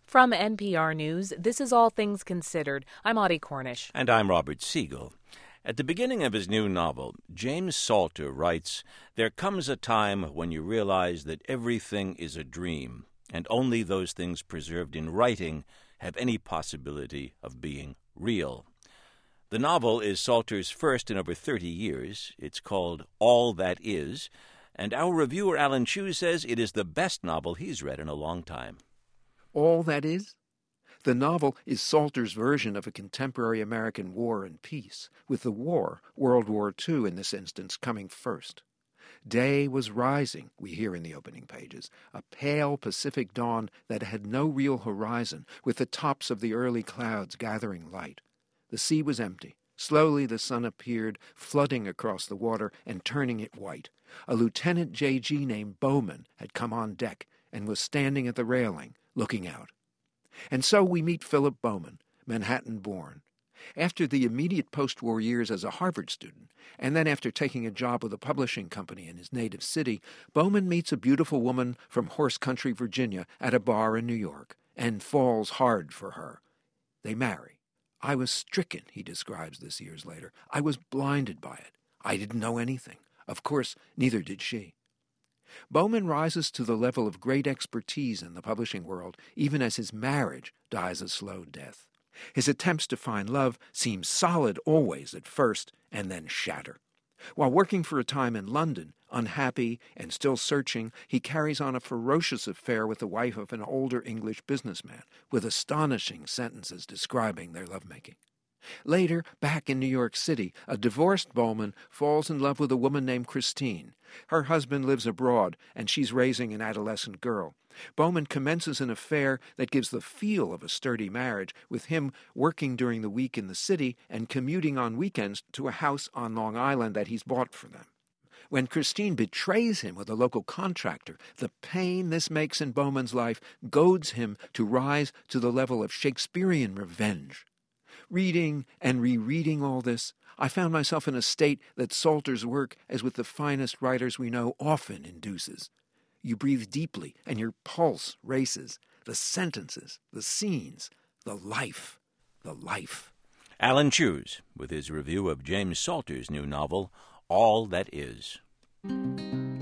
From NPR News, this is All Things Considered. I'm Audie Cornish. And I'm Robert Siegel. At the beginning of his new novel, James Salter writes, "There comes a time when you realize that everything is a dream, and only those things preserved in writing have any possibility of being real." The novel is Salter's first in over 30 years. It's called All That Is, and our reviewer Alan Chew says it is the best novel he's read in a long time. All That Is? The novel is Salter's version of a contemporary American war and peace, with the war, World War II in this instance, coming first. Day was rising, we hear in the opening pages, a pale Pacific dawn that had no real horizon, with the tops of the early clouds gathering light. The sea was empty. Slowly the sun appeared, flooding across the water and turning it white. A Lieutenant J.G. named Bowman had come on deck and was standing at the railing, looking out. And so we meet Philip Bowman, Manhattan-born. After the immediate post-war years as a Harvard student, and then after taking a job with a publishing company in his native city, Bowman meets a beautiful woman from Horse Country, Virginia, at a bar in New York, and falls hard for her. They marry. "I was stricken," he describes this years later. "I was blinded by it. I didn't know anything. Of course, neither did she." Bowman rises to the level of great expertise in the publishing world, even as his marriage dies a slow death. His attempts to find love seem solid always at first, and then shatter. While working for a time in London, unhappy and still searching, he carries on a ferocious affair with the wife of an older English businessman, with astonishing sentences describing their lovemaking. Later, back in New York City, a divorced Bowman falls in love with a woman named Christine. Her husband lives abroad, and she's raising an adolescent girl. Bowman commences an affair that gives the feel of a sturdy marriage, with him working during the week in the city and commuting on weekends to a house on Long Island that he's bought for them. When Christine betrays him with a local contractor, the pain this makes in Bowman's life goads him to rise to the level of Shakespearean revenge. Reading and rereading all this, I found myself in a state that Salter's work, as with the finest writers we know, often induces. You breathe deeply, and your pulse races. The sentences, the scenes, the life. Alan Chew with his review of James Salter's new novel, All That Is.